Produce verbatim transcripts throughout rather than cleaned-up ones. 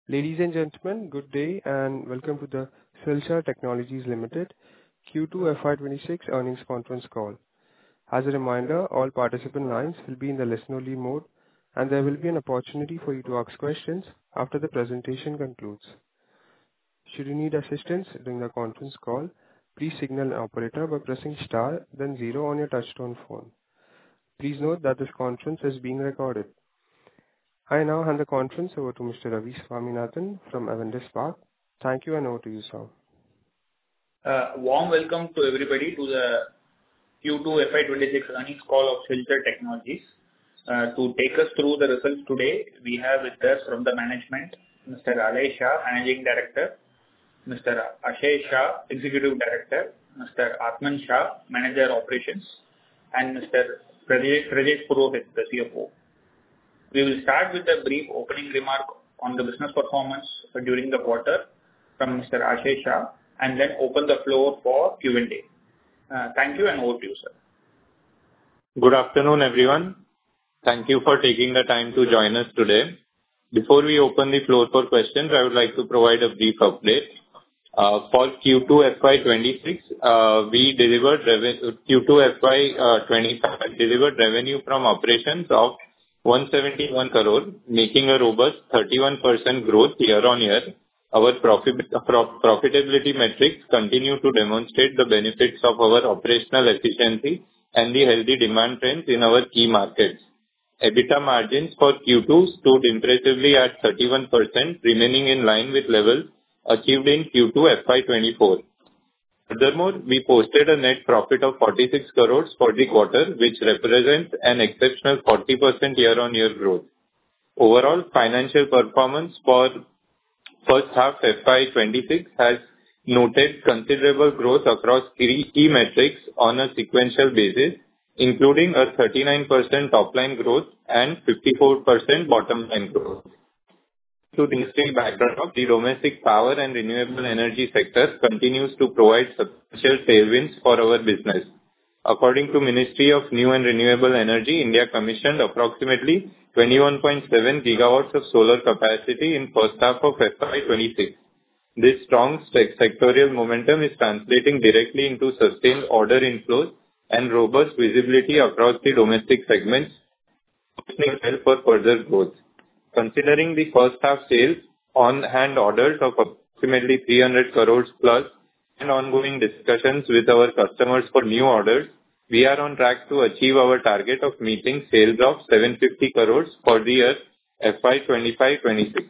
Ladies and gentlemen, good day and welcome to the Silchar Technologies Limited Q two F Y twenty-six earnings conference call. As a reminder, all participant lines will be in the listen-only mode, and there will be an opportunity for you to ask questions after the presentation concludes. Should you need assistance during the conference call, please signal an operator by pressing star, then zero on your touchtone phone. Please note that this conference is being recorded. I now hand the conference over to Mister Ravi Swaminathan from Avendus Spark. Thank you, and over to you, sir. Uh, warm welcome to everybody to the Q two F Y twenty-six earnings call of Silchar Technologies. Uh, to take us through the results today, we have with us from the management, Mister Alay Shah, Managing Director, Mister Ashay Shah, Executive Director, Mister Atman Shah, Manager Operations, and Mister Prajesh, Prajesh Purohit, the C F O. We will start with a brief opening remark on the business performance during the quarter from Mister Ashay Shah, and then open the floor for Q and A. Uh, thank you, and over to you, sir. Good afternoon, everyone. Thank you for taking the time to join us today. Before we open the floor for questions, I would like to provide a brief update. Uh, for Q two F Y twenty-six, uh, we delivered revenue, Q two F Y twenty-five delivered revenue from operations of one hundred seventy-one crore, making a robust thirty-one percent growth year-on-year. Our profit, profitability metrics continue to demonstrate the benefits of our operational efficiency and the healthy demand trends in our key markets. EBITDA margins for Q two stood impressively at thirty-one percent, remaining in line with levels achieved in Q two F Y twenty-four. Furthermore, we posted a net profit of forty-six crores for the quarter, which represents an exceptional forty percent year-on-year growth. Overall, financial performance for first half F Y twenty-six has noted considerable growth across key, key metrics on a sequential basis, including a thirty-nine percent top-line growth and fifty-four percent bottom-line growth. To the industry backdrop, the domestic power and renewable energy sector continues to provide substantial tailwinds for our business. According to Ministry of New and Renewable Energy, India commissioned approximately twenty-one point seven gigawatts of solar capacity in first half of F Y twenty-six. This strong sectorial momentum is translating directly into sustained order inflows and robust visibility across the domestic segments, positioning well for further growth. Considering the first half sales, on-hand orders of approximately three hundred crores plus and ongoing discussions with our customers for new orders, we are on track to achieve our target of meeting sales of seven hundred fifty crores for the year F Y twenty-five twenty-six.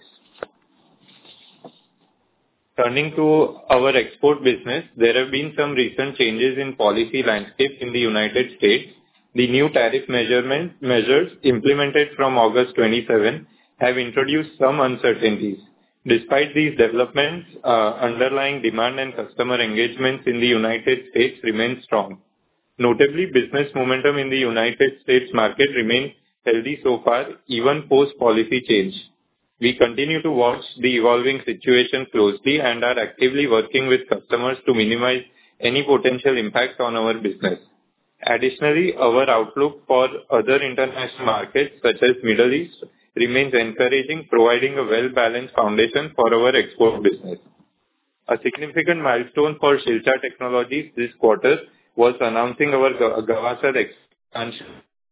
Turning to our export business, there have been some recent changes in policy landscape in the United States. The new tariff measurement measures implemented from August twenty-seventh have introduced some uncertainties. Despite these developments, uh, underlying demand and customer engagements in the United States remain strong. Notably, business momentum in the United States market remains healthy so far, even post-policy change. We continue to watch the evolving situation closely and are actively working with customers to minimize any potential impact on our business. Additionally, our outlook for other international markets such as Middle East remains encouraging, providing a well-balanced foundation for our export business. A significant milestone for Silchar Technologies this quarter was announcing our Gavasar expansion.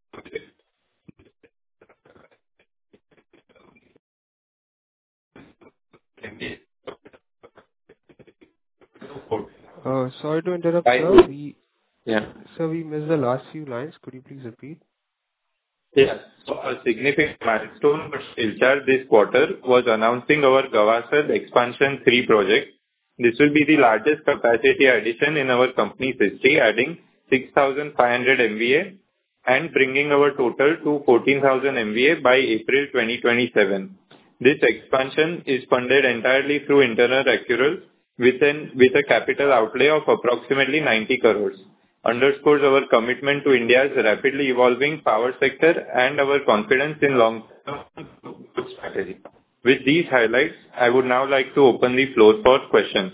Uh, sorry to interrupt, sir. We, yeah. Sir, we missed the last few lines. Could you please repeat? Yes. So a significant milestone for Silchar this quarter was announcing our Gavasar Expansion three project. This will be the largest capacity addition in our company's history, adding six thousand five hundred M V A and bringing our total to fourteen thousand M V A by April twenty twenty-seven. This expansion is funded entirely through internal accruals with, an, with a capital outlay of approximately ninety crores. Underscores our commitment to India's rapidly evolving power sector and our confidence in long-term growth strategy. With these highlights, I would now like to open the floor for questions.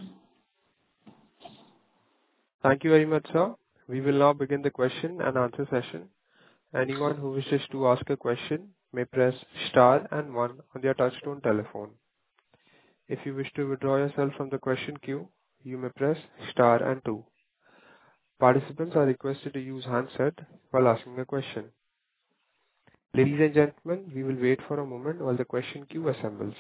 Thank you very much, sir. We will now begin the question and answer session. Anyone who wishes to ask a question may press star and one on their touchtone telephone. If you wish to withdraw yourself from the question queue, you may press star and two. Participants are requested to use handset while asking a question. Ladies and gentlemen, we will wait for a moment while the question queue assembles.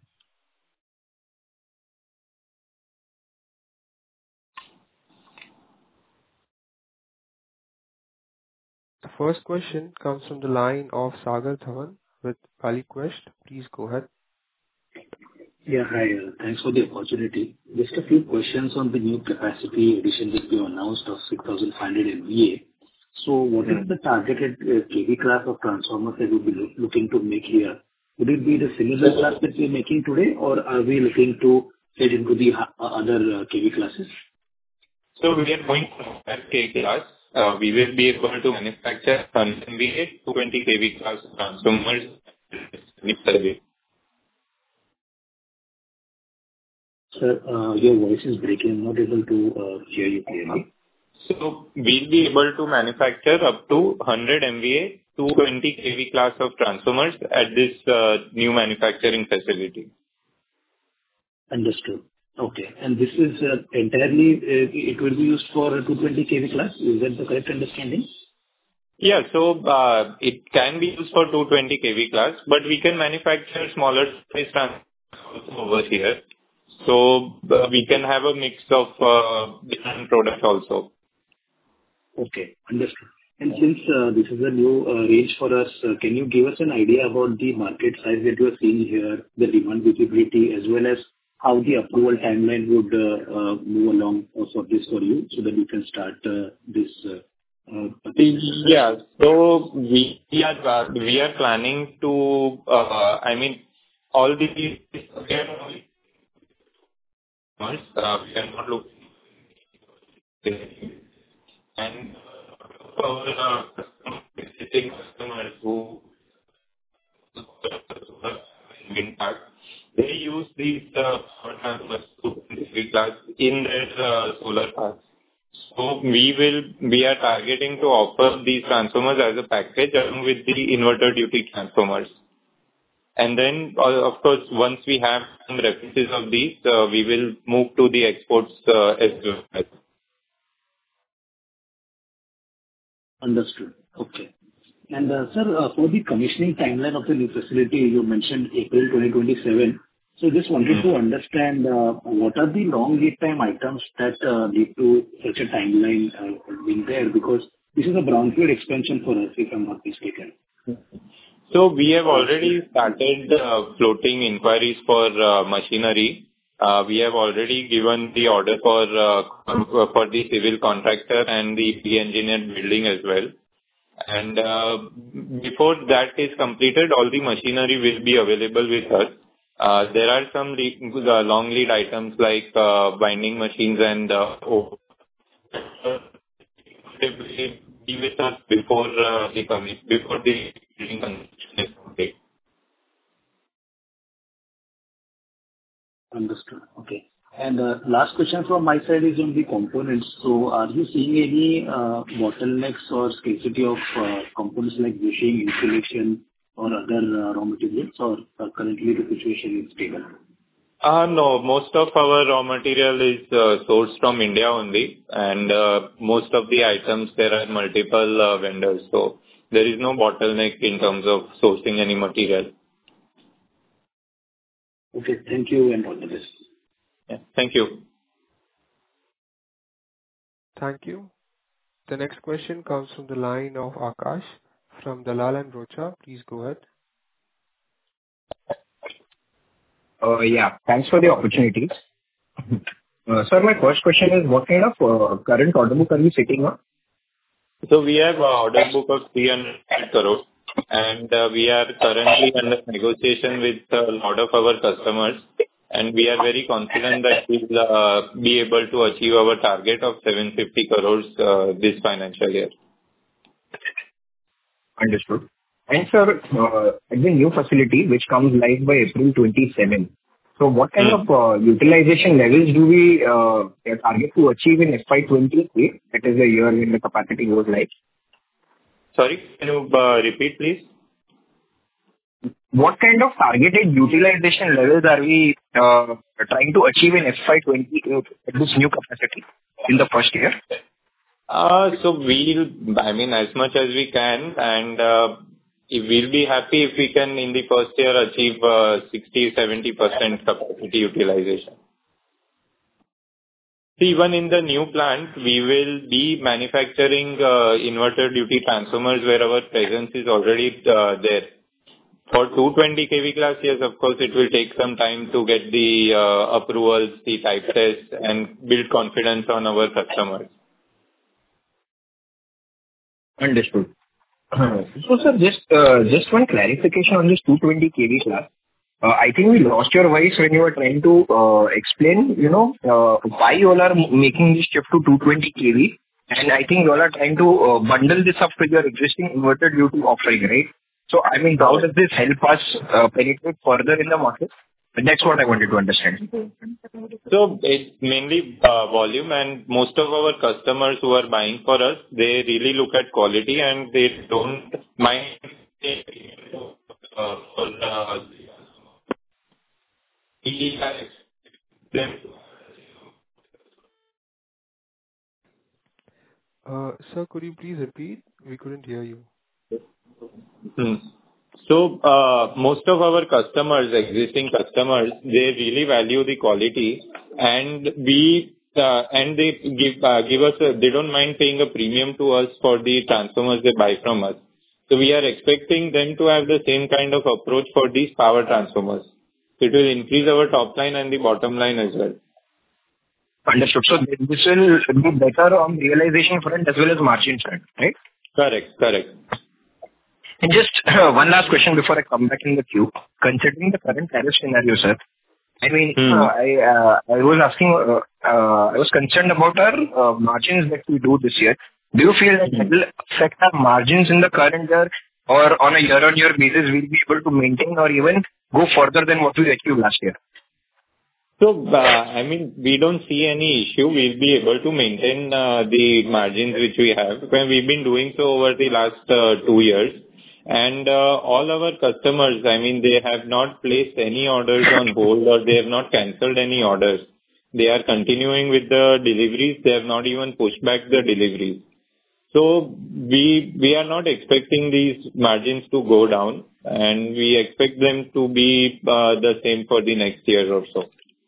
The first question comes from the line of Sagar Dhawan with ValueQuest. Please go ahead. Yeah, hi. uh, Thanks for the opportunity. Just a few questions on the new capacity addition that you announced of six thousand five hundred M V A. So what is the targeted uh, K V class of transformers that we'll be loo- looking to make here? Would it be the similar class that we're making today, or are we looking to get into the ha- uh, other uh, K V classes? So we are going for that K class. Uh, We will be able to manufacture one M V A two hundred twenty K V class transformers with survey. Sir, uh, your voice is breaking. I'm not able to uh, hear you clearly. So we'll be able to manufacture up to one hundred M V A two hundred twenty K V class of transformers at this uh, new manufacturing facility. Understood. Okay. And this is uh, entirely, uh, it will be used for a two hundred twenty K V class. Is that the correct understanding? Yeah. So, uh it can be used for two hundred twenty K V class, but we can manufacture smaller size transformers over here. So, uh, we can have a mix of uh different products also. Okay, understood. And since uh, this is a new uh, range for us, uh, can you give us an idea about the market size that you are seeing here, the demand visibility, as well as how the approval timeline would uh, uh, move along uh, for this for you, so that you can start uh, this uh, uh, business? Yeah. So we we are uh, we are planning to, uh I mean, all these, uh, we are not looking and our uh, existing customers who Winpark, they use these uh, power transformers to basically class in their uh, solar parks. So we will we are targeting to offer these transformers as a package along with the inverter duty transformers. And then, uh, of course, once we have some references of these, uh, we will move to the exports uh, as well. Understood. Okay. And, uh, sir, uh, for the commissioning timeline of the new facility, you mentioned April twenty twenty-seven. So just wanted to understand, uh, what are the long lead time items that uh, lead to such a timeline uh, being there? Because this is a brownfield expansion for us, if I'm not mistaken. So we have already started uh, floating inquiries for uh, machinery. Uh, We have already given the order for uh, for the civil contractor and the pre-engineered building as well. And uh, before that is completed, all the machinery will be available with us. Uh, There are some le- uh, long lead items like uh, binding machines and uh, oh, they will be with us before uh, the commi- before the building construction is complete. Understood. Okay. And, uh, last question from my side is on the components. So are you seeing any uh, bottlenecks or scarcity of uh, components like bushing, insulation, or other uh, raw materials, or uh, currently the situation is stable? Uh No, most of our raw material is uh sourced from India only, and uh most of the items, there are multiple uh vendors, so there is no bottleneck in terms of sourcing any material. Okay, thank you, and all the best. Yeah. Thank you. Thank you. The next question comes from the line of Akash from Dalal and Broacha. Please go ahead. Uh, Yeah, thanks for the opportunity. Uh, Sir, my first question is, what kind of uh, current order book are you sitting on? So we have a order book of three hundred crores, and uh, we are currently under negotiation with a lot of our customers, and we are very confident that we'll uh, be able to achieve our target of seven hundred fifty crores uh, this financial year. Understood. And sir, uh, at the new facility, which comes live by April twenty-seventh, so what kind Hmm. of uh, utilization levels do we uh, target to achieve in F Y twenty-eight? That is the year when the capacity goes live. Sorry, can you uh, repeat, please? what kind of targeted utilization levels are we uh, trying to achieve in F Y twenty-eight at this new capacity in the first year? Uh, So we'll, I mean, as much as we can, and uh, if we'll be happy if we can, in the first year, achieve uh, sixty to seventy percent capacity utilization. See, even in the new plant, we will be manufacturing uh, inverter duty transformers where our presence is already uh, there. For two hundred twenty kV class, yes, of course, it will take some time to get the uh, approvals, the type tests, and build confidence on our customers. Understood. Uh, So, sir, just uh, just one clarification on this two hundred twenty kV class. Uh, I think we lost your voice when you were trying to uh, explain, you know, uh, why you all are m- making this shift to two hundred twenty kV, and I think you all are trying to uh, bundle this up with your existing inverter duty offering, right? So, I mean, how does this help us uh, penetrate further in the market? And that's what I wanted to understand. So it's mainly uh, volume, and most of our customers who are buying for us, they really look at quality, and they don't mind uh, for the we are them. Uh, Sir, could you please repeat? We couldn't hear you. Hmm. So, uh, most of our customers, existing customers, they really value the quality, and we, uh, and they give, uh, give us a, they don't mind paying a premium to us for the transformers they buy from us. So we are expecting them to have the same kind of approach for these power transformers. It will increase our top line and the bottom line as well. Understood. So this will be better on realization front as well as margin front, right? Correct, correct. And just uh, one last question before I come back in the queue. Considering the current tariff scenario, sir, I mean, Hmm. uh, I uh, I was asking, uh, uh, I was concerned about our uh, margins that we do this year. Do you feel that it will affect our margins in the current year, or on a year-on-year basis, we'll be able to maintain or even go further than what we achieved last year? So, uh, I mean, we don't see any issue. We'll be able to maintain uh, the margins which we have. When we've been doing so over the last uh, two years. And uh, all our customers, I mean, they have not placed any orders on hold, or they have not canceled any orders. They are continuing with the deliveries. They have not even pushed back the deliveries. So we we are not expecting these margins to go down, and we expect them to be uh, the same for the next year or so.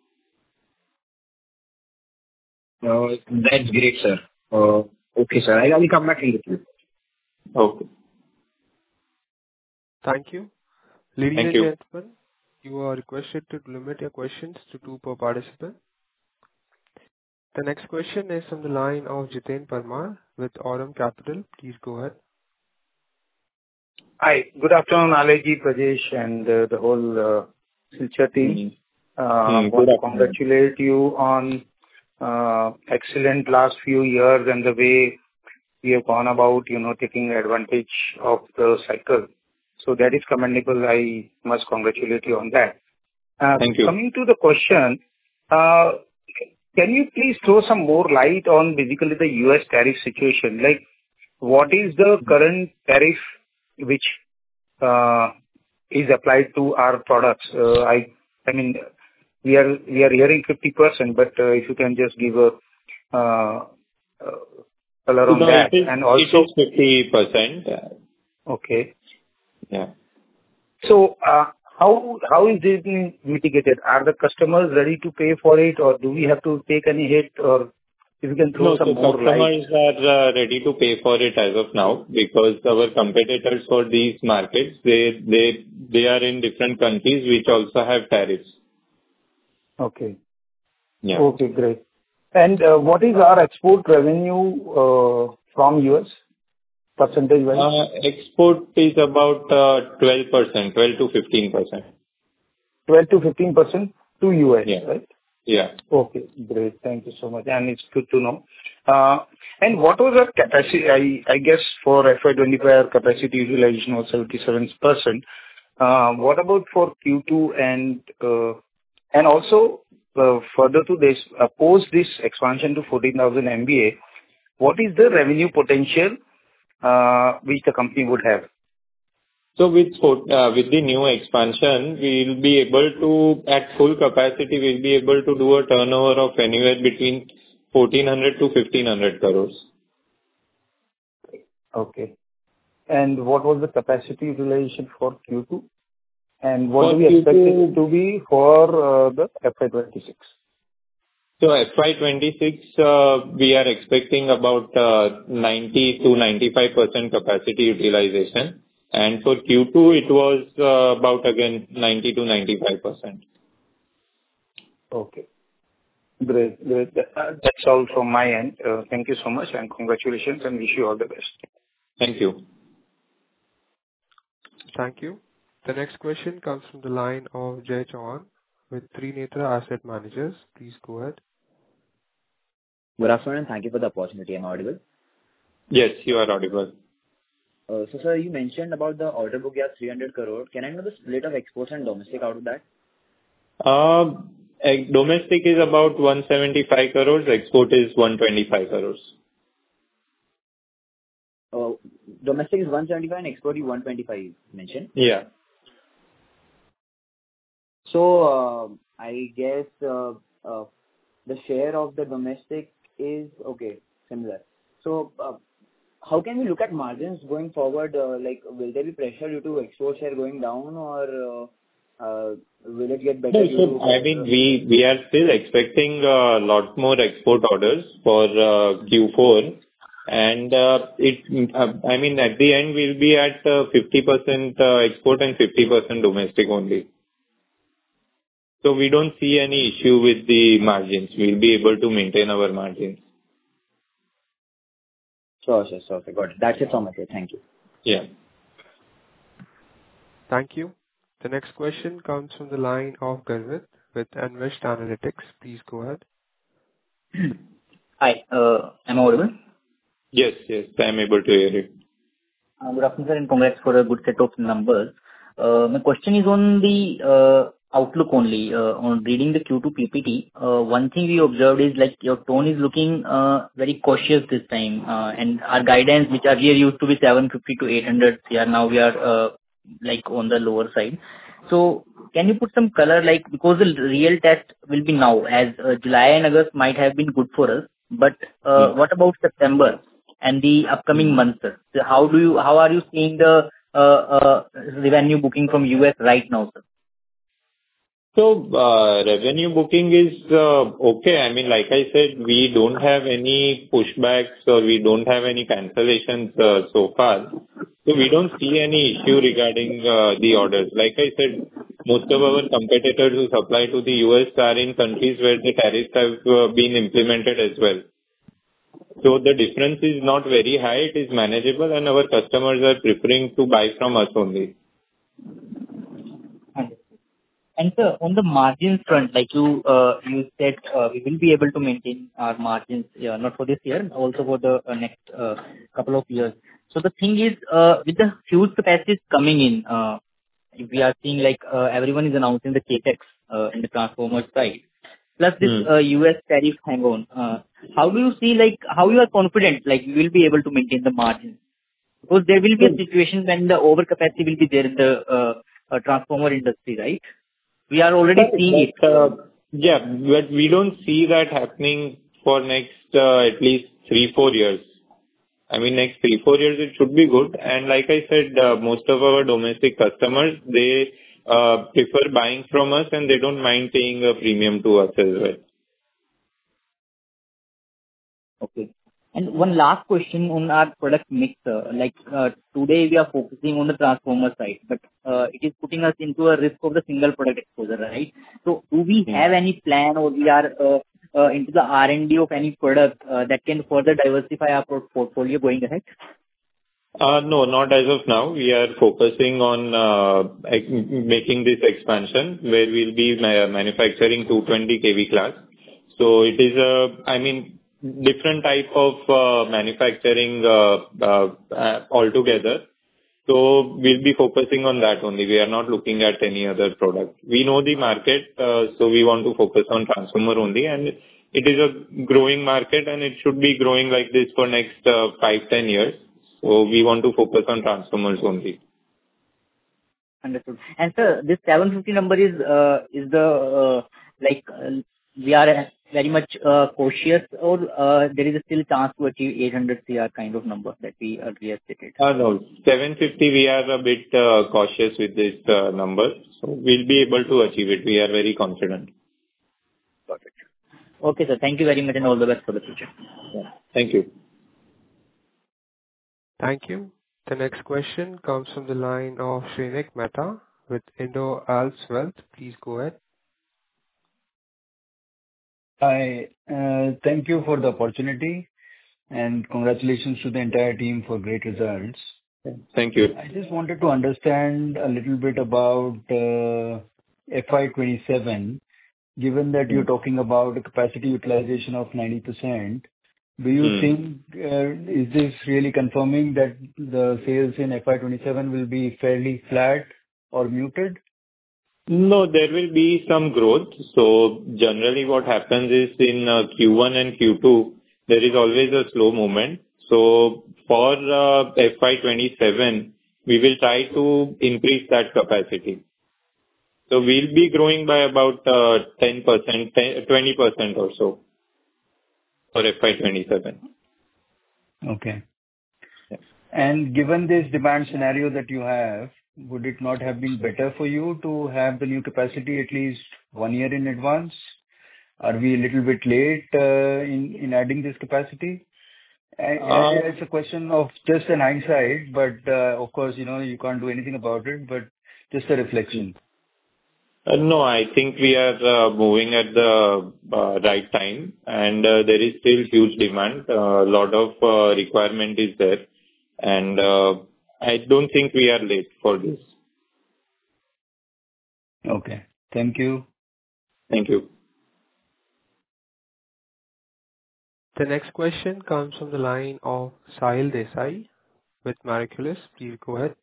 Uh, That's great, sir. Uh, Okay, sir. I will come back in the queue. Okay. Thank you. Ladies Thank and you. gentlemen, you are requested to limit your questions to two per participant. The next question is from the line of Jiten Parmar with Aurum Capital. Please go ahead. Hi. Good afternoon, Alaji, Prajesh, and uh, the whole uh, Silchar team. Hmm. Uh, Hmm. want Good to afternoon. congratulate you on uh, excellent last few years and the way you have gone about, you know, taking advantage of the cycle. So that is commendable. I must congratulate you on that. Uh, Thank you. Coming to the question, uh, can you please throw some more light on basically the U S tariff situation? Like, what is the current tariff which uh, is applied to our products? Uh, I I mean, we are we are hearing fifty percent, but uh, if you can just give a uh, uh, color on No, that. it is And it also, is fifty percent. okay. Yeah. So, uh, how how is it being mitigated? Are the customers ready to pay for it, or do we have to take any hit? Or if you can throw No, some so more light. customers are uh, ready to pay for it as of now, because our competitors for these markets, they they they are in different countries which also have tariffs. Okay. Yeah. Okay, great. And uh, what is our export revenue uh, from U S, percentage-wise? Uh, Export is about uh, twelve percent, twelve to fifteen percent. twelve to fifteen percent to U S, Yeah. right? Yeah. Okay, great. Thank you so much, and it's good to know. Uh, And what was our capacity? I I guess for F Y twenty-five, our capacity utilization was seventy-seven percent. Uh, What about for Q two and uh, and also uh, further to this, uh, post this expansion to fourteen thousand M V A, what is the revenue potential uh, which the company would have? So with for- uh, with the new expansion, we'll be able to, at full capacity, we'll be able to do a turnover of anywhere between fourteen hundred to fifteen hundred crores. Okay. And what was the capacity utilization for Q two? And what For do we expect Q two it to be for uh, the F Y twenty-six? So F Y twenty-six, uh, we are expecting about uh, ninety to ninety-five percent capacity utilization. And for Q two, it was uh, about, again, ninety to ninety-five percent. Okay. Great. Great. That- uh, That's all from my end. Uh, Thank you so much, and congratulations, and wish you all the best. Thank you. Thank you. The next question comes from the line of Jay Chauhan with Trinetra Asset Managers. Please go ahead. Good afternoon, and thank you for the opportunity. Am I audible? Yes, you are audible. Uh, So, sir, you mentioned about the order book, yeah, three hundred crore. Can I know the split of exports and domestic out of that? Uh, eh, Domestic is about one seventy-five crores, export is one twenty-five crores. Uh, Domestic is one seventy-five and export is one twenty-five, you mentioned. Yeah. So, uh, I guess uh, uh, the share of the domestic is okay, similar. So, uh, how can we look at margins going forward? Uh, Like, will there be pressure due to export share going down, or uh, uh, will it get better No, due so to... I mean, we we are still expecting a lot more export orders for uh, Q four. And uh, it, uh, I mean, at the end, we'll be at uh, fifty percent uh, export and fifty percent domestic only. So we don't see any issue with the margins. We'll be able to maintain our margins. Sure, sure, sure. Got it. That's it from my side. Thank you. Yeah. Thank you. The next question comes from the line of Garvit with Invest Analytics. Please go ahead. Hi, uh, am I audible? Yes, yes, I'm able to hear you. Uh, Good afternoon, sir, and congrats for a good set of numbers. Uh, My question is on the uh, outlook only. Uh, On reading the Q two P P T, uh, one thing we observed is like your tone is looking uh, very cautious this time. Uh, And our guidance, which earlier used to be seven fifty to eight hundred, yeah, now we are uh, like on the lower side. So can you put some color, like, because the real test will be now, as uh, July and August might have been good for us, but uh, Hmm. what about September and the upcoming months, sir? So how do you, how are you seeing the uh, uh, revenue booking from U S right now, sir? So, uh revenue booking is uh okay. I mean, like I said, we don't have any pushbacks or we don't have any cancellations uh so far. So we don't see any issue regarding uh the orders. Like I said, most of our competitors who supply to the U S are in countries where the tariffs have uh, been implemented as well. So the difference is not very high, it is manageable, and our customers are preferring to buy from us only. Understood. And sir, on the margins front, like you uh, you said, uh, we will be able to maintain our margins, yeah, not for this year, also for the uh, next uh, couple of years. So the thing is, uh, with the huge capacities coming in, uh, we are seeing like uh, everyone is announcing the capex uh, in the transformer side. Plus this Hmm. uh, U S tariff hang on. Uh, how do you see, like, how you are confident, like, we will be able to maintain the margins? Because there will be a situation when the overcapacity will be there in the uh, uh, transformer industry, right? We are already seeing it. But, uh, yeah, but we don't see that happening for next uh, at least three, four years. I mean, next three, four years it should be good. And like I said, uh, most of our domestic customers, they uh, prefer buying from us and they don't mind paying a premium to us as well. Okay. And one last question on our product mix. uh, Like, uh, today we are focusing on the transformer side, but uh, it is putting us into a risk of the single product exposure, right? So do we Hmm. have any plan, or we are uh, uh, into the R and D of any product uh, that can further diversify our port- portfolio going ahead? Uh No, not as of now. We are focusing on uh ex- making this expansion where we'll be ma- manufacturing two twenty kV class. So it is a, I mean, different type of uh manufacturing uh uh uh altogether. So we'll be focusing on that only. We are not looking at any other product. We know the market, uh so we want to focus on transformer only, and it is a growing market, and it should be growing like this for next uh five, ten years. So we want to focus on transformers only. Understood. And sir, this seven fifty number is uh, is the uh, like uh, we are very much uh, cautious, or uh, there is a still chance to achieve eight hundred crore kind of number that we earlier stated? Uh, No, seven fifty, we are a bit uh, cautious with this uh, number, so we'll be able to achieve it. We are very confident. Perfect. Okay, sir. Thank you very much, and all the best for the future. Yeah. Thank you. Thank you. The next question comes from the line of Shrenik Mehta with Indo Alps Wealth. Please go ahead. Hi. uh, Thank you for the opportunity, and congratulations to the entire team for great results. Thank you. I just wanted to understand a little bit about uh, F Y twenty-seven. Given that you're talking about a capacity utilization of ninety percent, do you Hmm. think, uh, is this really confirming that the sales in F Y twenty-seven will be fairly flat or muted? No, there will be some growth. So generally what happens is in uh, Q one and Q two, there is always a slow movement. So for uh, F Y twenty-seven, we will try to increase that capacity. So we'll be growing by about uh, ten percent, twenty percent or so for F Y twenty-seven. Okay. Yeah. And given this demand scenario that you have, would it not have been better for you to have the new capacity at least one year in advance? Are we a little bit late uh, in in adding this capacity? And Uh, and It's a question of just an hindsight, but uh, of course, you know, you can't do anything about it, but just a reflection. Uh, No, I think we are uh, moving at the uh, right time, and uh, there is still huge demand. A lot of uh, requirement is there, and uh, I don't think we are late for this. Okay. Thank you. Thank you. The next question comes from the line of Sahil Desai with Miraculous. Please go ahead.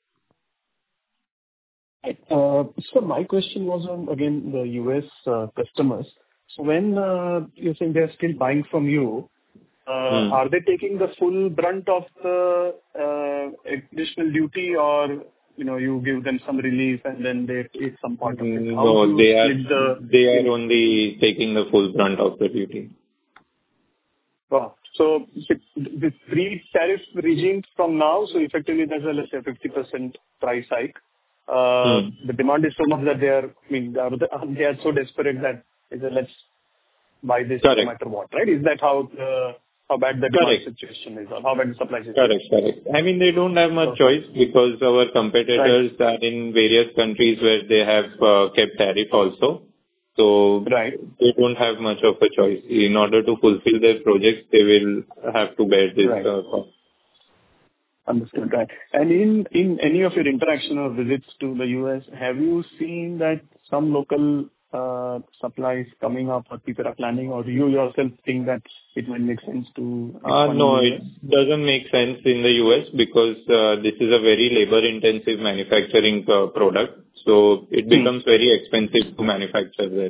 Uh, So my question was on, again, the U S uh, customers. So when uh, you think they're still buying from you, uh, Hmm. are they taking the full brunt of the uh, additional duty, or, you know, you give them some relief and then they take some part of it? How do No, you they are split the... they are only taking the full brunt of the duty. Wow. So with with pre-tariff regime from now, so effectively there's a, let's say, fifty percent price hike. Uh, Hmm. The demand is so much that they are, I mean, they are they are so desperate that is a, let's buy this no Correct. matter what, right? Is that how uh, how bad the demand Correct. situation is, or how bad the supply situation Correct. is? Correct. I mean, they don't have much choice because our competitors are in various countries where they have uh, kept tariff also. So Right. they don't have much of a choice. In order to fulfill their projects, they will have to bear this Right. uh, cost. Understood. Right. And in in any of your interaction or visits to the U S, have you seen that some local uh, supplies coming up or people are planning, or do you yourself think that it might make sense to Uh, expand No, in the it U S? doesn't make sense in the U S because uh, this is a very labor-intensive manufacturing uh, product, so it Hmm. becomes very expensive to manufacture there.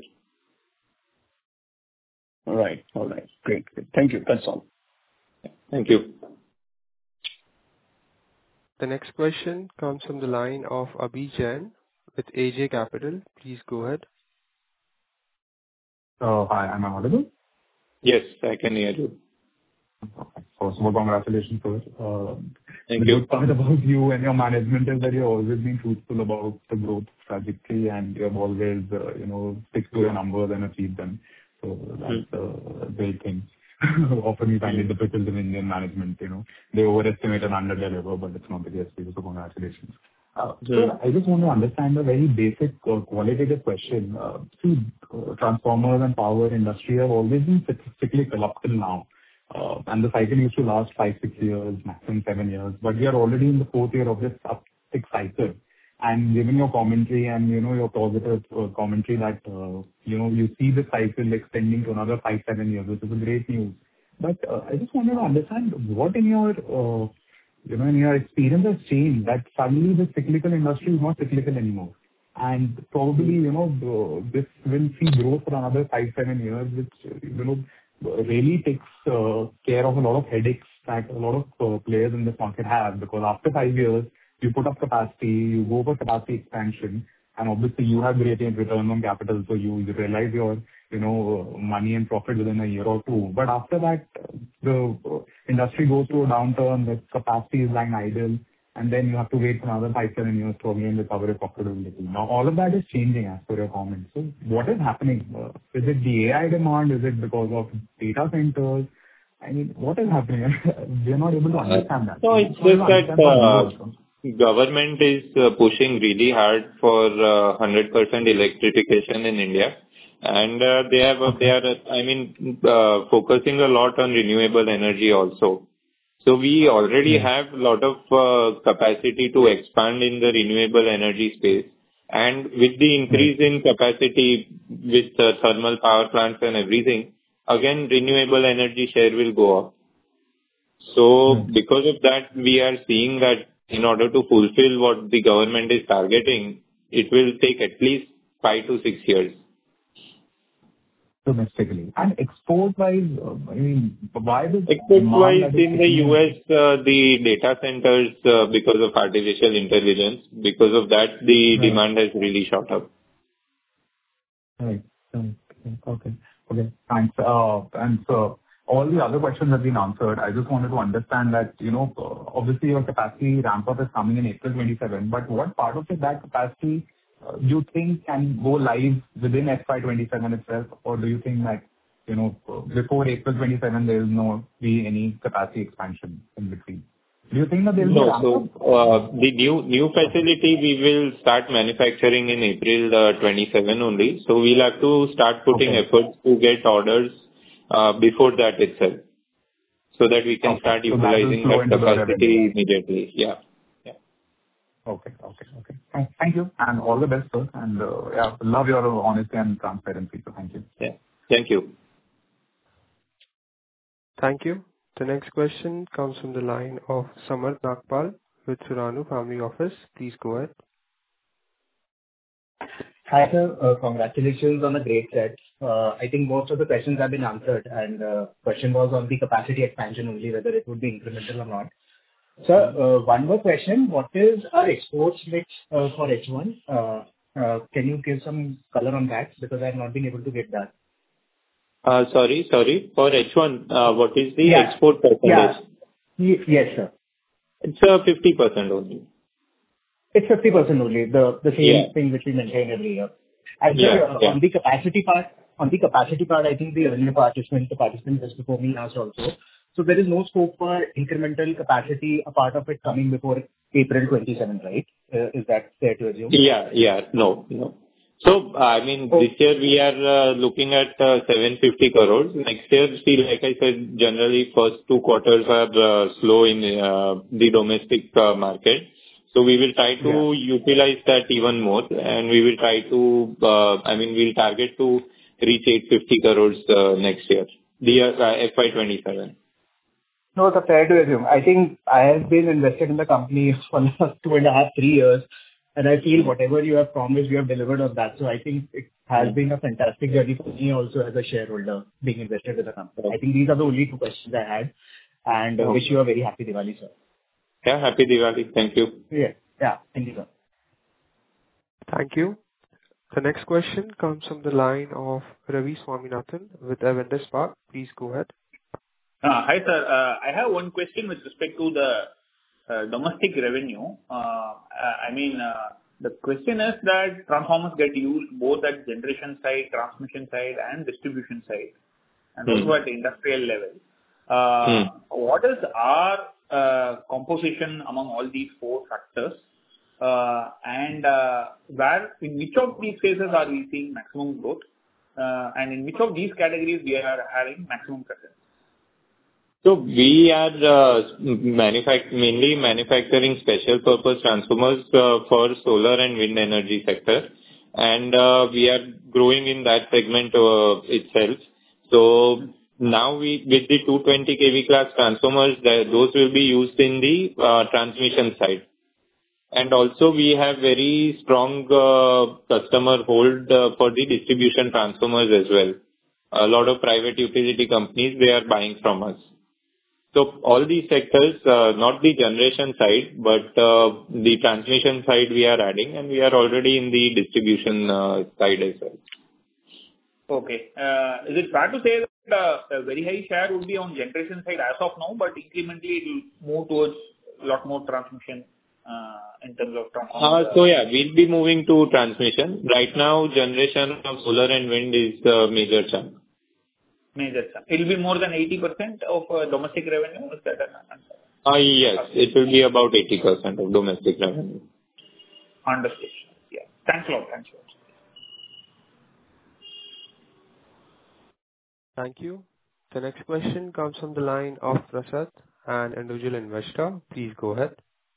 All right. All right. Great. Great. Thank you. That's all. Thank you. The next question comes from the line of Abhi Jain with A J Capital. Please go ahead. Uh, Hi, am I audible? Yes, I can hear you. First of all, congratulations first. Uh, Thank The you. good part about you and your management is that you've always been truthful about the growth trajectory, and you have always, uh, you know, stick to your numbers and achieve them. So that's a great thing. Often we find it difficult in Indian management, you know. They overestimate and under-deliver, but it's not the case for you, so congratulations. Uh, So I just want to understand a very basic uh, qualitative question. Uh, See, uh, transformers and power industry have always been cyc- cyclical up till now. Uh, and the cycle used to last five, six years, maximum seven years. But we are already in the fourth year of this uptick cycle. And given your commentary and, you know, your positive uh, commentary that, uh, you know, you see the cycle extending to another five, seven years, which is a great news. But uh, I just wanted to understand what in your, uh, you know, in your experience has changed that suddenly the cyclical industry is not cyclical anymore. And probably, you know, the- this will see growth for another five, seven years, which, you know, really takes uh, care of a lot of headaches that a lot of uh, players in this market have. Because after five years, you put up capacity, you go for capacity expansion, and obviously you have great return on capital, so you realize your, you know, money and profit within a year or two. But after that, the industry goes through a downturn, the capacity is lying idle, and then you have to wait for another five, seven years to again recover your profitability. Now, all of that is changing as per your comments. So what is happening? Uh, Is it the A I demand? Is it because of data centers? I mean, what is happening? We are not able to understand that. So it's just that uh, government is uh, pushing really hard for uh, one hundred percent electrification in India. And uh, they have, they are, I mean, uh, focusing a lot on renewable energy also. So we already have a lot of uh, capacity to expand in the renewable energy space. And with the increase in capacity with uh, thermal power plants and everything, again, renewable energy share will go up. So because of that, we are seeing that in order to fulfill what the government is targeting, it will take at least five to six years. Domestically. And export-wise, uh, I mean, why does Export-wise, in the U S, uh, the data centers, uh, because of artificial intelligence, because of that, the Right. demand has really shot up. Right. Right. Okay. Okay. Thanks. Uh, And so all the other questions have been answered. I just wanted to understand that, you know, uh, obviously your capacity ramp-up is coming in April twenty-seven, but what part of it, that capacity, uh, you think can go live within F Y twenty-seven itself? Or do you think that, you know, uh, before April twenty-seven, there will not be any capacity expansion in between? Do you think that there will be a No. ramp-up? So, uh, the new new facility, we will start manufacturing in April uh, twenty-seven only. So we'll have to start putting Okay. efforts to get orders uh, before that itself, so that we can Okay. start So that will utilizing flow that into the revenue. capacity immediately. Yeah. Yeah. Okay. Okay. Okay. Thank thank you, and all the best, sir. And, uh, yeah, love your honesty and transparency, so thank you. Yeah. Thank you. Thank you. The next question comes from the line of Samarth Nagpal with Suranu Family Office. Please go ahead. Hi, sir. Uh, Congratulations on a great set. Uh, I think most of the questions have been answered, and uh question was on the capacity expansion only, whether it would be incremental or not. Sir, uh, one more question. What is our exports mix uh, for H one? Uh, uh, Can you give some color on that? Because I've not been able to get that. Uh, Sorry, sorry. For H one, uh, what is the Yeah. export percentage? Yeah. Y- Yes, sir. It's uh, fifty percent only. It's fifty percent only, the the same Yeah. thing which we maintain every year. And Yeah. sir, uh, Yeah. on the capacity part, on the capacity part, I think the earlier participant, the participant just before me asked also. So there is no scope for incremental capacity, a part of it coming before April twenty-seven, right? Uh, Is that fair to assume? Yeah, yeah. No, no. So, I mean, Oh. this year we are uh, looking at uh, seven hundred fifty crores. Next year, still, like I said, generally first two quarters are uh, slow in uh, the domestic uh, market. So we will try to Yeah. utilize that even more, and we will try to, uh, I mean, we'll target to reach eight hundred fifty crores uh, next year, the year, uh, F Y twenty-seven. No, it's fair to assume. I think I have been invested in the company for the last two and a half, three years, and I feel whatever you have promised, you have delivered on that. So I think it has been a fantastic journey for me also as a shareholder being invested in the company. I think these are the only two questions I had, and uh, wish you a very happy Diwali, sir. Yeah, happy Diwali. Thank you. Yeah. Yeah. Thank you, sir. Thank you. The next question comes from the line of Ravi Swaminathan with Avendus Spark. Please go ahead. Uh, Hi, sir. Uh, I have one question with respect to the uh, domestic revenue. Uh, I mean, uh, the question is that transformers get used both at generation side, transmission side, and distribution side, and Hmm. also at industrial level. Uh, Hmm. What is our uh, composition among all these four factors? Uh, And uh, where, in which of these cases are we seeing maximum growth? Uh, And in which of these categories we are having maximum presence? So we are uh, manufac- mainly manufacturing special purpose transformers uh, for solar and wind energy sector, and uh, we are growing in that segment uh, itself. So now we, with the two hundred twenty k V class transformers, that those will be used in the uh, transmission side. And also we have very strong uh, customer hold uh, for the distribution transformers as well. A lot of private utility companies, they are buying from us. So all these sectors, uh, not the generation side, but uh, the transmission side we are adding, and we are already in the distribution uh, side as well. Okay. Uh, Is it fair to say that uh, a very high share would be on generation side as of now, but incrementally it will move towards a lot more transmission uh, in terms of tran- on Uh, the So yeah, we'll be moving to transmission. Right now, generation of solar and wind is the major chunk. major chunk? It will be more than eighty percent of uh, domestic revenue? Is that an answer? Uh, Yes, it will be about eighty percent of domestic revenue. Understood. Yeah. Thanks a lot. Thanks a lot. Thank you. The next question comes from the line of Prasad, an individual investor. Please go ahead.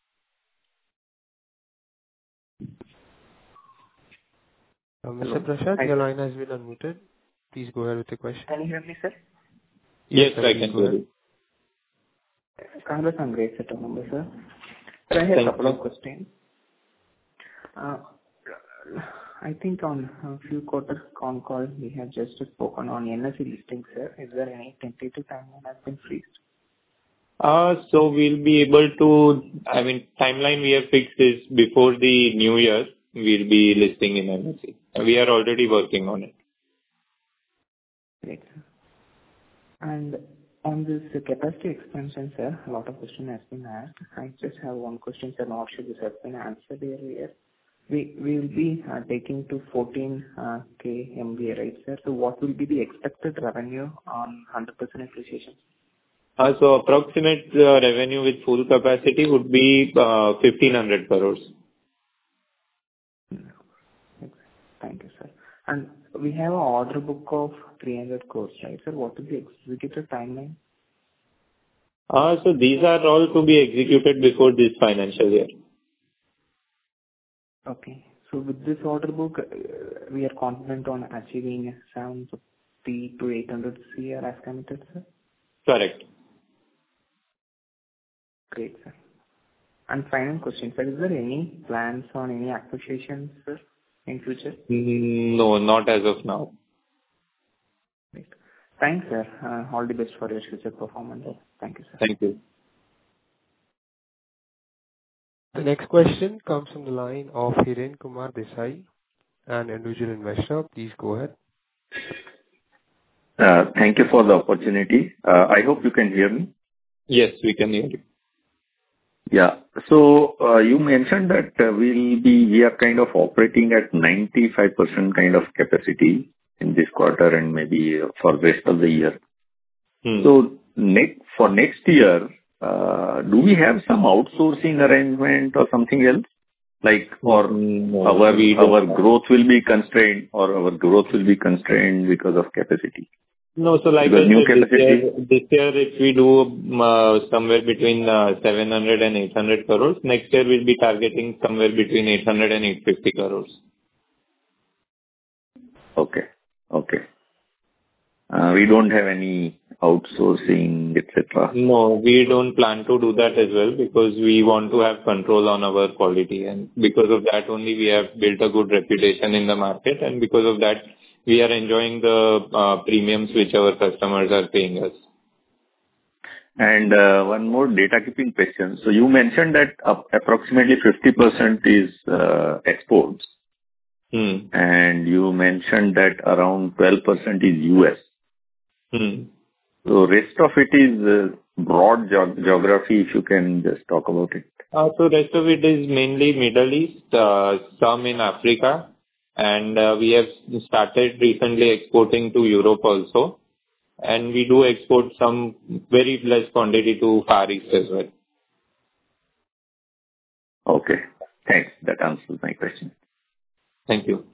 Uh, Mister Hello. Prasad, Hi, your sir. line has been unmuted. Please go ahead with the question. Can you hear me, sir? Yes, sir, I please can go hear ahead. you. Congrats on great set of numbers, sir. Sir, I have a Thank couple you. of questions. Uh, I think on a few quarters con call, we have just spoken on N S E listing, sir. Is there any tentative timeline has been fixed? Uh, So we'll be able to, I mean, timeline we have fixed is before the new year, we'll be listing in N S E. We are already working on it. Great, sir. And on this uh, capacity expansion, sir, a lot of question has been asked. I just have one question, sir. Not sure this has been answered earlier. We we will be uh, taking to fourteen uh, K M V A, right, sir? So what will be the expected revenue on one hundred percent utilization? Uh, So approximate uh, revenue with full capacity would be uh, fifteen hundred crores. Thank you, sir. And we have an order book of three hundred crores, right, sir? What is the executed timeline? Uh, So these are all to be executed before this financial year. Okay. So with this order book, uh, we are confident on achieving seven fifty to eight hundred C R as committed, sir? Correct. Great, sir. And final question, sir. Is there any plans on any acquisitions, sir, in future? Mm, No, not as of now. Great. Thanks, sir. Uh, All the best for your future performance. Thank you, sir. Thank you. The next question comes from the line of Hiren Kumar Desai, an individual investor. Please go ahead. Uh, Thank you for the opportunity. Uh, I hope you can hear me. Yes, we can hear you. Yeah. So, uh, you mentioned that uh, we'll be, we are kind of operating at ninety-five percent kind of capacity in this quarter and maybe uh, for rest of the year. Hmm. So next, for next year, uh, do we have some outsourcing arrangement or something else? Like, or No, our, we don't our have. growth will be constrained, or our growth will be constrained because of capacity? No, so like Because I new said, this year, capacity. this year if we do um, uh, somewhere between uh, seven hundred and eight hundred crores, next year we'll be targeting somewhere between eight hundred and eight hundred fifty crores. Okay. Okay. Uh, We don't have any outsourcing, et cetera. No, we don't plan to do that as well because we want to have control on our quality, and because of that only we have built a good reputation in the market, and because of that we are enjoying the uh, premiums which our customers are paying us. And uh, one more data keeping question. So you mentioned that ap- approximately fifty percent is uh, exports, Hmm. and you mentioned that around twelve percent is U S. Hmm. So rest of it is uh, broad geog- geography, if you can just talk about it. Uh, so rest of it is mainly Middle East, uh, some in Africa, and uh, we have started recently exporting to Europe also, and we do export some very less quantity to Far East as well. Okay. Thanks. That answers my question. Thank you.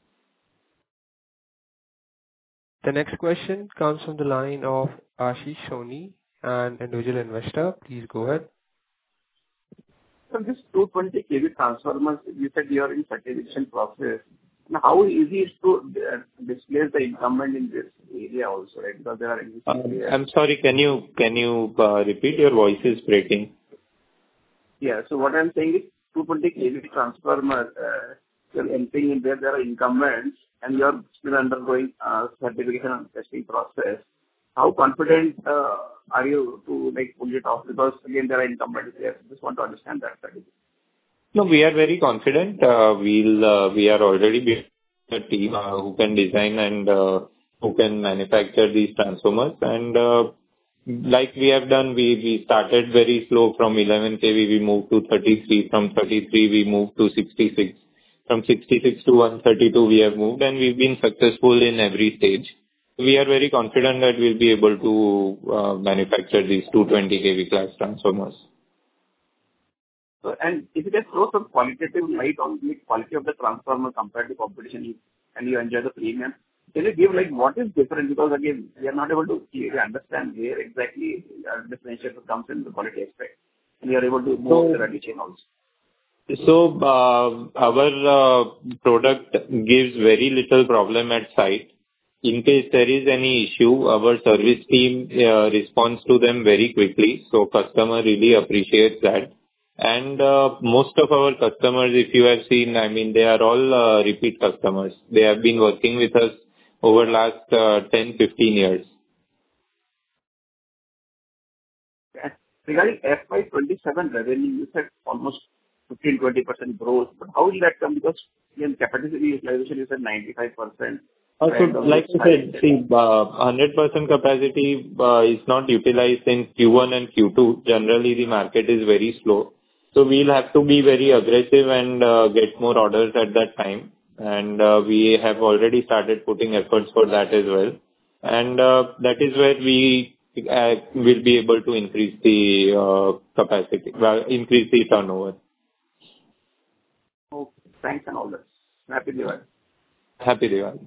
The next question comes from the line of Ashish Soni, an individual investor. Please go ahead. So this two hundred twenty kV transformers, you said you are in certification process. Now, how easy is to uh, displace the incumbent in this area also, right? Because there are existing Um, players. I'm sorry, can you can you uh, repeat? Your voice is breaking. Yeah. So what I'm saying is two hundred twenty kV transformer, uh, you're entering in where there are incumbents and you're still undergoing uh, certification and testing process. how confident uh, are you to like pull it off? Because again, there are incumbents there. Just want to understand that strategy. No, we are very confident. Uh, we'll, uh, we are already building a team uh, who can design and uh, who can manufacture these transformers. And uh, like we have done, we, we started very slow from eleven K V, we moved to thirty-three. From thirty-three, we moved to sixty-six. From sixty-six to one thirty-two, we have moved, and we've been successful in every stage. We are very confident that we'll be able to uh, manufacture these two hundred twenty K V class transformers. So, and if you can throw some qualitative light on the quality of the transformer compared to competition, and you enjoy the premium, can you give like what is different? Because again, we are not able to clearly understand where exactly uh, differentiation comes in the quality aspect, and you are able to move So, the value chain also. So uh, our uh, product gives very little problem at site. In case there is any issue, our service team uh, responds to them very quickly. So customer really appreciates that. And uh, most of our customers, if you have seen, I mean, they are all uh, repeat customers. They have been working with us over last uh, ten, fifteen years. And regarding F Y twenty-seven revenue, you said almost fifteen to twenty percent growth. But how will that come? Because in capacity utilization, you said ninety-five percent. Also, like I said, see, uh, one hundred percent capacity uh, is not utilized in Q one and Q two. Generally, the market is very slow. So we'll have to be very aggressive and uh, get more orders at that time. And uh, we have already started putting efforts for that as well. And uh, that is where we uh, will be able to increase the uh, capacity, well, increase the turnover. Okay. Thanks and all that. Happy Diwali. Happy Diwali.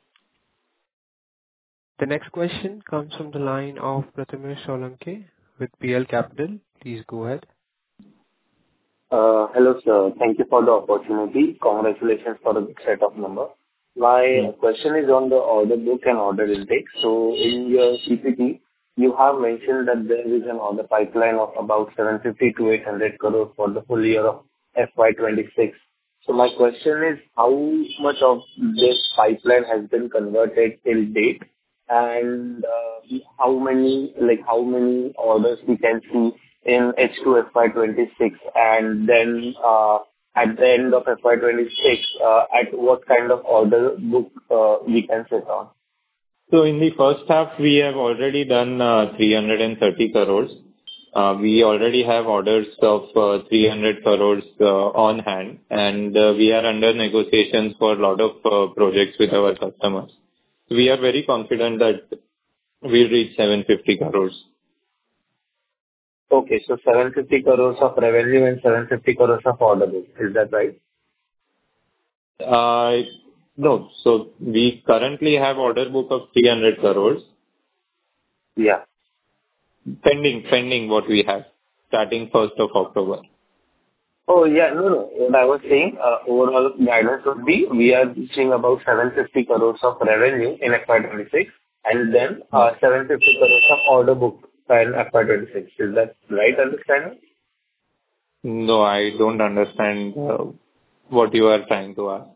The next question comes from the line of Prathamesh Solanki with P L Capital. Please go ahead. Uh, Hello, sir. Thank you for the opportunity. Congratulations for the big set of numbers. My question is on the order book and order intake. So in your P P T, you have mentioned that there is an order pipeline of about seven fifty to eight hundred crore for the full year of F Y twenty-six. So my question is, how much of this pipeline has been converted till date? And uh, how many, like, how many orders we can see in H two F Y twenty-six, and then uh, at the end of F Y twenty-six, uh, at what kind of order book uh, we can sit on? So in the first half, we have already done uh, three hundred thirty crores. Uh, we already have orders of uh, three hundred crores uh, on hand, and uh, we are under negotiations for a lot of uh, projects with our customers. We are very confident that we'll reach seven hundred fifty crores. Okay, so seven hundred fifty crores of revenue and seven hundred fifty crores of order book. Is that right? Uh, no, so we currently have order book of three hundred crores. Yeah. Pending, pending what we have, starting first of October. Oh, yeah, no, no. What I was saying, uh, overall guidance would be we are reaching about seven hundred fifty crores of revenue in F Y twenty-six, and then uh, seven hundred fifty crores of order book in F Y twenty-six. Is that right understanding? No, I don't understand uh, what you are trying to ask.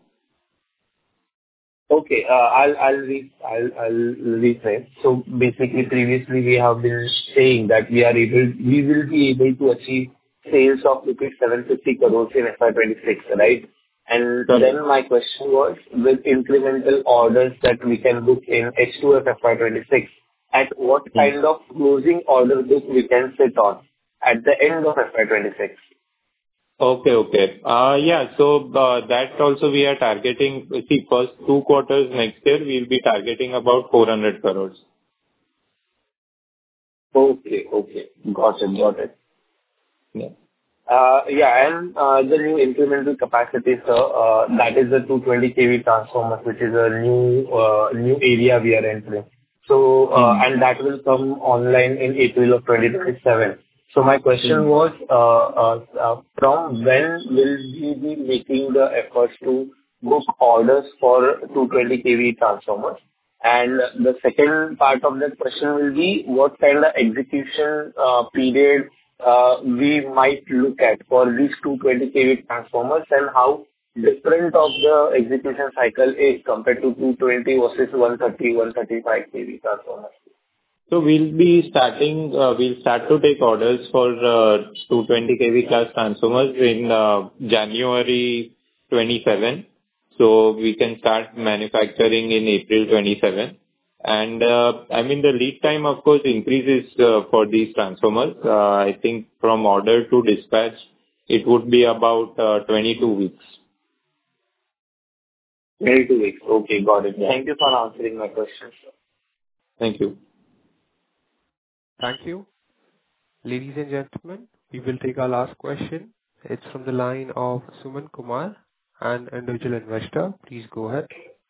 Okay, uh, I'll I'll re- I'll I'll rephrase. So basically, previously we have been saying that we are able, we will be able to achieve sales of rupees seven hundred fifty crores in F Y twenty-six, right? And then my question was, with incremental orders that we can book in H two of F Y twenty-six, at what kind of closing order book we can sit on at the end of F Y twenty-six? Okay, okay. Uh, yeah, so uh, that also we are targeting. See, first two quarters next year, we'll be targeting about four hundred crores. Okay, okay. Got it, got it. Yeah. Uh, yeah, and uh, the new incremental capacity, sir, uh, that is the two hundred twenty K V transformer, which is a new uh, new area we are entering. So, uh, and that will come online in April of twenty twenty-seven. So my question was, uh, uh, uh, from when will we be making the efforts to book orders for two hundred twenty K V transformers? And the second part of that question will be, what kind of execution uh, period uh, we might look at for these two hundred twenty K V transformers, and how different of the execution cycle is compared to two hundred twenty versus one thirty, one thirty-five K V transformers? So we'll be starting, uh, we'll start to take orders for uh, two twenty kV class transformers in uh, January twenty-seven. So we can start manufacturing in April twenty-seven. And uh, I mean, the lead time, of course, increases uh, for these transformers. Uh, I think from order to dispatch, it would be about uh, twenty-two weeks. twenty-two weeks. Okay, got it. Thank you for answering my questions. Thank you. Thank you. Ladies and gentlemen, we will take our last question. It's from the line of Suman Kumar, an individual investor. Please go ahead.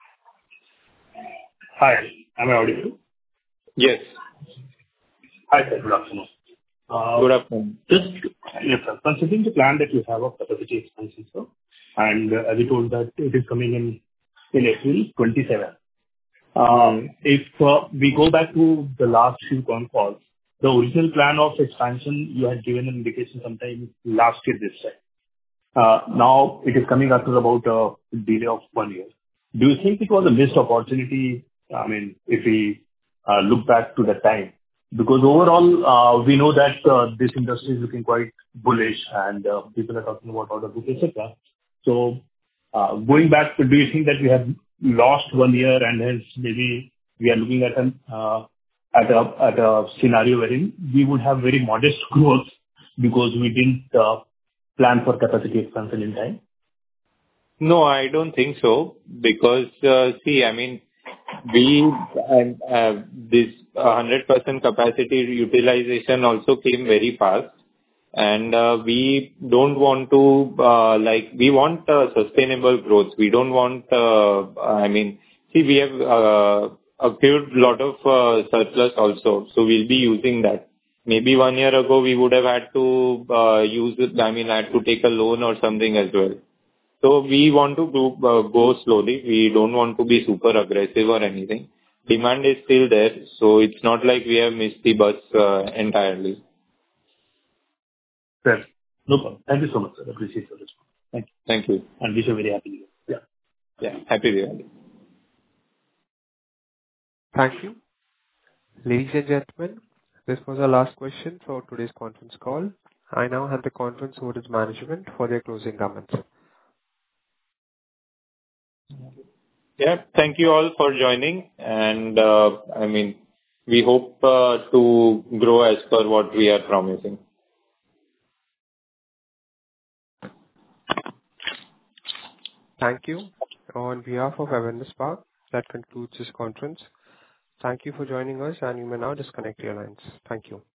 Hi, am I audible? Yes. Hi, sir. Good afternoon. Uh, Good afternoon. Just, yes, sir. Considering the plan that you have of capacity expansion, sir, and uh, as you told that it is coming in in April twenty-seven. Uh, If uh, we go back to the last few con calls, the original plan of expansion, you had given an indication sometime last year this time. Uh, Now it is coming after about a delay of one year. Do you think it was a missed opportunity, I mean, if we uh, look back to that time? Because overall, uh, we know that uh, this industry is looking quite bullish and uh, people are talking about order book, et cetera. So, uh, going back, do you think that we have lost one year and hence maybe we are looking at an uh, at a at a scenario wherein we would have very modest growth because we didn't uh, plan for capacity expansion in time? No, I don't think so. Because, uh, see, I mean, we, uh, uh, this one hundred percent capacity utilization also came very fast. And uh, we don't want to, uh, like, we want uh, sustainable growth. We don't want, uh, I mean, see, we have uh, accrued lot of uh, surplus also. So we'll be using that. Maybe one year ago, we would have had to uh, use it, I mean, had to take a loan or something as well. So we want to go, uh, go slowly. We don't want to be super aggressive or anything. Demand is still there, so it's not like we have missed the bus uh, entirely. Fair. No problem. Thank you so much, sir. Appreciate your response. Thank you. Thank you. And wish you a very happy New Year. Yeah. Yeah, happy Diwali. Thank you. Ladies and gentlemen, this was our last question for today's conference call. I now hand the conference over to the management for their closing comments. Yeah, thank you all for joining. And, uh, I mean, we hope uh, to grow as per what we are promising. Thank you. On behalf of Avendus Spark, that concludes this conference. Thank you for joining us, and you may now disconnect your lines. Thank you.